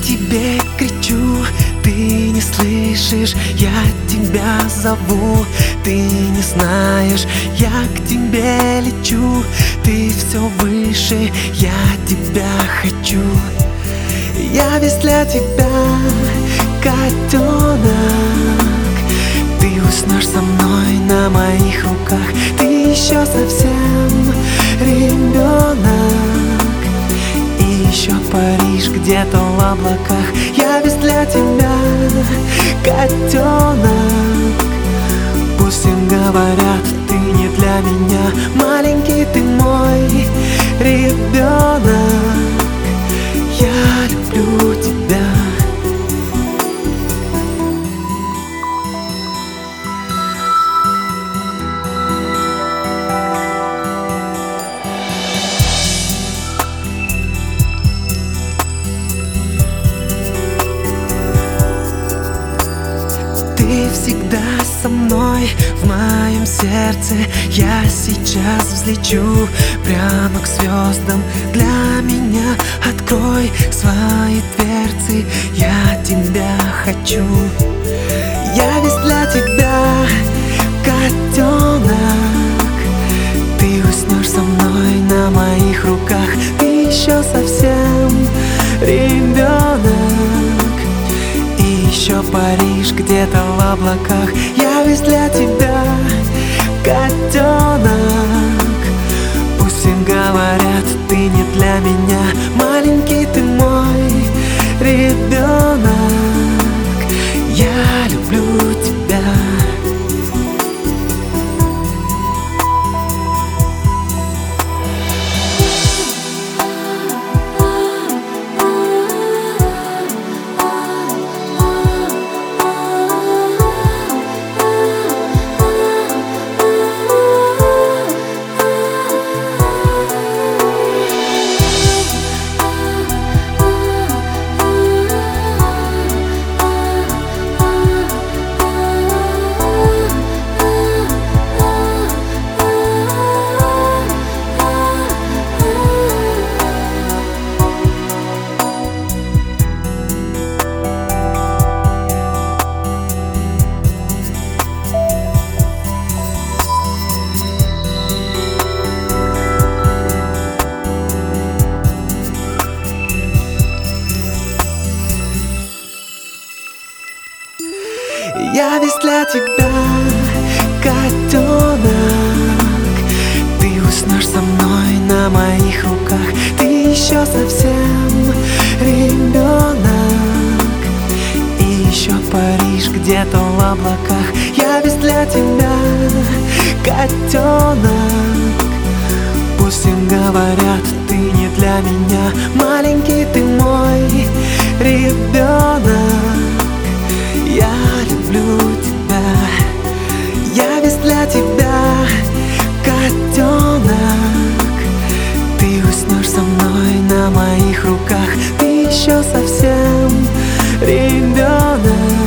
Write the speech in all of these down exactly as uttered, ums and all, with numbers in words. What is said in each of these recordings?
тебе кричу, ты не слышишь, я тебя зову. Ты не знаешь, я к тебе лечу. Ты все выше, я тебя хочу. Я весь для тебя, котенок. Ты уснешь со мной на моих руках. Ты еще совсем ребенок. И еще Париж где-то в облаках. Я весь для тебя, котенок. Пусть им говорят, ты не для меня. Маленький ты мой ребенок. Я люблю тебя. Ты всегда со мной в моем сердце. Я сейчас взлечу прямо к звездам. Для меня открой свои дверцы. Я тебя хочу. Я весь для тебя, котенок. Ты уснешь со мной на моих руках. Ты еще совсем ребенок. Еще Париж где-то в облаках. Я весь для тебя, котенок. Пусть им говорят, ты не для меня. Маленький ты мой ребенок. Я люблю тебя. Я весь для тебя, котенок. Ты уснешь со мной на моих руках. Ты еще совсем ребенок. И еще Париж где-то в облаках. Я весь для тебя, котенок. Пусть им говорят, ты не для меня. Маленький ты мой ребенок. Я люблю тебя. Я весь для тебя, котенок. Ты уснешь со мной на моих руках. Ты еще совсем ребенок.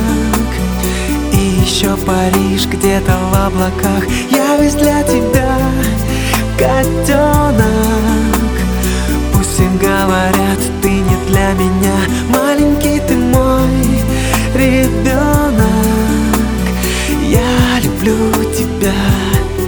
И еще Париж где-то в облаках. Я весь для тебя, котенок. Пусть им говорят, ты не для меня. Маленький ты мой ребенок. Я люблю тебя.